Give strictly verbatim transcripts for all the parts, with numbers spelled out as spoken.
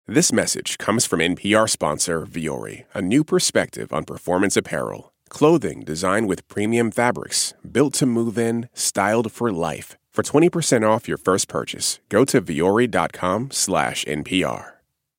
This message comes from N P R sponsor Vuori, a new perspective on performance apparel. Clothing designed with premium fabrics, built to move in, styled for life. For twenty percent off your first purchase, go to vuori.com slash NPR.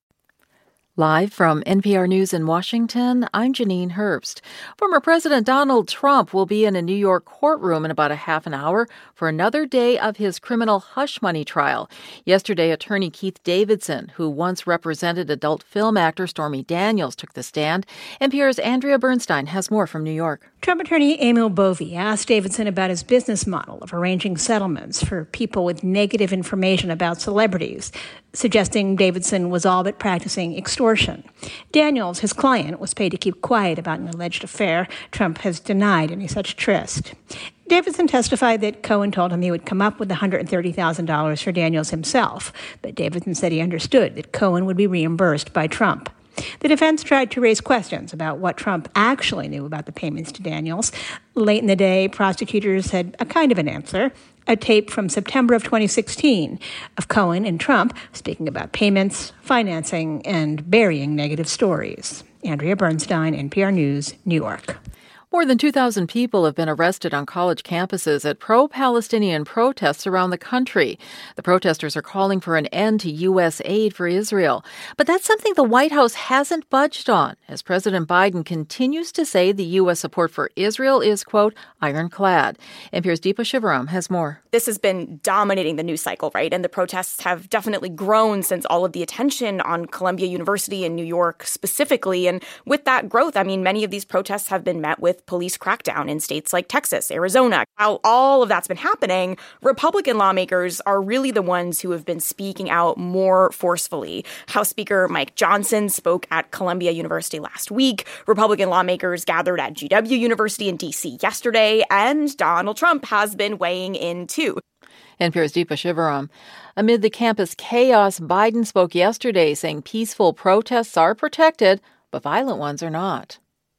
Live from N P R News in Washington, I'm Janine Herbst. Former President Donald Trump will be in a New York courtroom in about a half an hour for another day of his criminal hush money trial. Yesterday, attorney Keith Davidson, who once represented adult film actor Stormy Daniels, took the stand. N P R's Andrea Bernstein has more from New York. Trump attorney Emil Bovee asked Davidson about his business model of arranging settlements for people with negative information about celebrities, suggesting Davidson was all but practicing extortion. Daniels, his client, was paid to keep quiet about an alleged affair. Trump has denied any such tryst. Davidson testified that Cohen told him he would come up with one hundred thirty thousand dollars for Daniels himself, but Davidson said he understood that Cohen would be reimbursed by Trump. The defense tried to raise questions about what Trump actually knew about the payments to Daniels. Late in the day, prosecutors had a kind of an answer, a tape from September of twenty sixteen of Cohen and Trump speaking about payments, financing, and burying negative stories. Andrea Bernstein, N P R News, New York. More than two thousand people have been arrested on college campuses at pro-Palestinian protests around the country. The protesters are calling for an end to U S aid for Israel. But that's something the White House hasn't budged on, as President Biden continues to say the U S support for Israel is, quote, ironclad. N P R's Deepa Shivaram has more. This has been dominating the news cycle, right? And the protests have definitely grown since all of the attention on Columbia University in New York specifically. And with that growth, I mean, many of these protests have been met with police crackdown in states like Texas, Arizona. While all of that's been happening, Republican lawmakers are really the ones who have been speaking out more forcefully. House Speaker Mike Johnson spoke at Columbia University last week. Republican lawmakers gathered at G W University in D C yesterday, and Donald Trump has been weighing in too. N P R's Deepa Shivaram. Amid the campus chaos, Biden spoke yesterday saying peaceful protests are protected, but violent ones are not.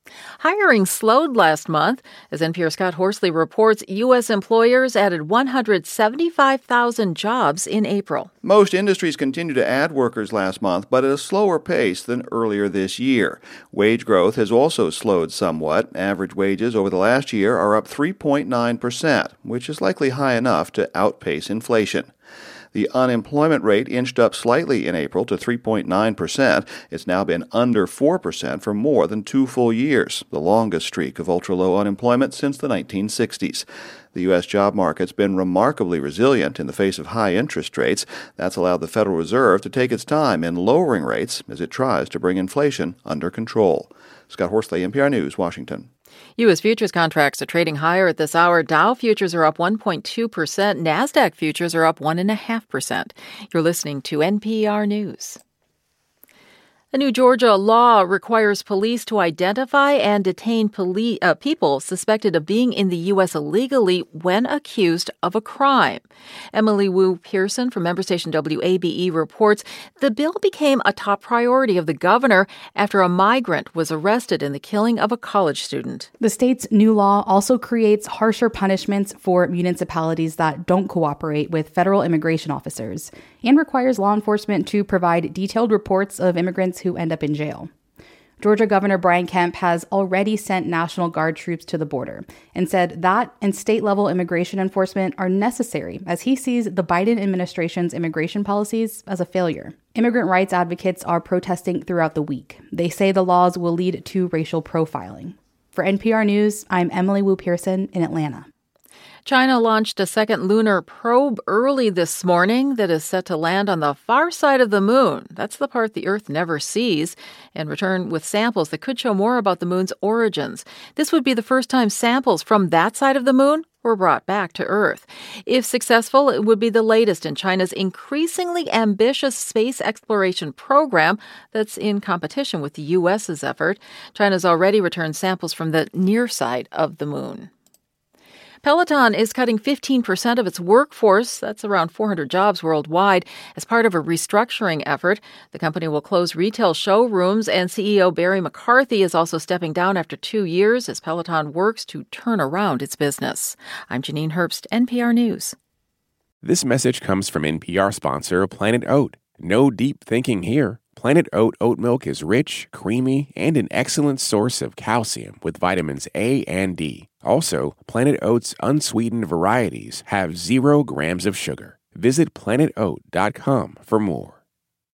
Hiring slowed last month. As N P R's Scott Horsley reports, U S employers added one hundred seventy-five thousand jobs in April. Most industries continued to add workers last month, but at a slower pace than earlier this year. Wage growth has also slowed somewhat. Average wages over the last year are up three point nine percent, which is likely high enough to outpace inflation. The unemployment rate inched up slightly in April to three point nine percent. It's now been under four percent for more than two full years, the longest streak of ultra-low unemployment since the nineteen sixties. The U S job market's been remarkably resilient in the face of high interest rates. That's allowed the Federal Reserve to take its time in lowering rates as it tries to bring inflation under control. Scott Horsley, N P R News, Washington. U S futures contracts are trading higher at this hour. Dow futures are up one point two percent. NASDAQ futures are up one point five percent. You're listening to N P R News. A new Georgia law requires police to identify and detain poli- uh, people suspected of being in the U S illegally when accused of a crime. Emily Wu Pearson from member station W A B E reports the bill became a top priority of the governor after a migrant was arrested in the killing of a college student. The state's new law also creates harsher punishments for municipalities that don't cooperate with federal immigration officers and requires law enforcement to provide detailed reports of immigrants who end up in jail. Georgia Governor Brian Kemp has already sent National Guard troops to the border and said that and state-level immigration enforcement are necessary as he sees the Biden administration's immigration policies as a failure. Immigrant rights advocates are protesting throughout the week. They say the laws will lead to racial profiling. For N P R News, I'm Emily Wu Pearson in Atlanta. China launched a second lunar probe early this morning that is set to land on the far side of the moon. That's the part the Earth never sees, and return with samples that could show more about the moon's origins. This would be the first time samples from that side of the moon were brought back to Earth. If successful, it would be the latest in China's increasingly ambitious space exploration program that's in competition with the U S's effort. China's already returned samples from the near side of the moon. Peloton is cutting fifteen percent of its workforce, that's around four hundred jobs worldwide, as part of a restructuring effort. The company will close retail showrooms, and C E O Barry McCarthy is also stepping down after two years as Peloton works to turn around its business. I'm Janine Herbst, N P R News. This message comes from N P R sponsor Planet Oat. No deep thinking here. Planet Oat oat milk is rich, creamy, and an excellent source of calcium with vitamins A and D. Also, Planet Oat's unsweetened varieties have zero grams of sugar. Visit planet oat dot com for more.